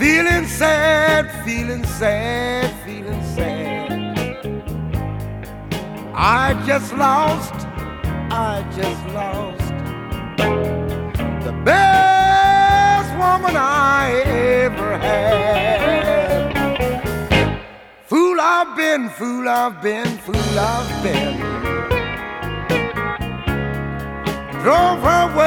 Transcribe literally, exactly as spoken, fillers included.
Feeling sad, feeling sad, feeling sad. I just lost, I just lost the best woman I ever had. Fool I've been, fool I've been, fool I've been. Drove her away